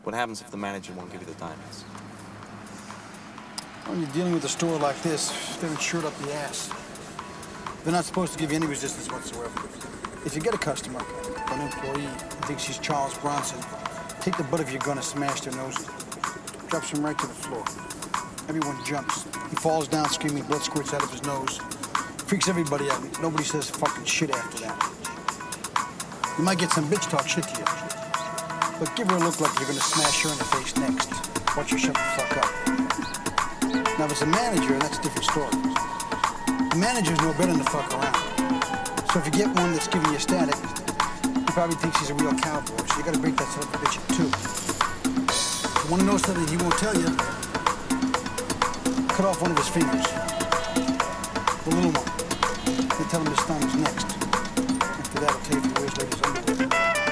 What happens if the manager won't give you the diamonds? When you're dealing with a store like this, they're insured up the ass. They're not supposed to give you any resistance whatsoever. If you get a customer, or an employee, who thinks he's Charles Bronson, take the butt of your gun and smash their noses. Drops him right to the floor. Everyone jumps. He falls down screaming, blood squirts out of his nose. Freaks everybody out. Nobody says fucking shit after that. You might get some bitch talk shit to you. But give her a look like you're gonna smash her in the face next. Watch her shut the fuck up. Now, if it's a manager, that's a different story. The manager's no better than to fuck around. So if you get one that's giving you static, he probably thinks he's a real cowboy, so you gotta break that son of a bitch in two. If you wanna know something he won't tell you, cut off one of his fingers. The little one. Then tell him his thumb is next. After that, I'll tell you if he wears ladies' underwear.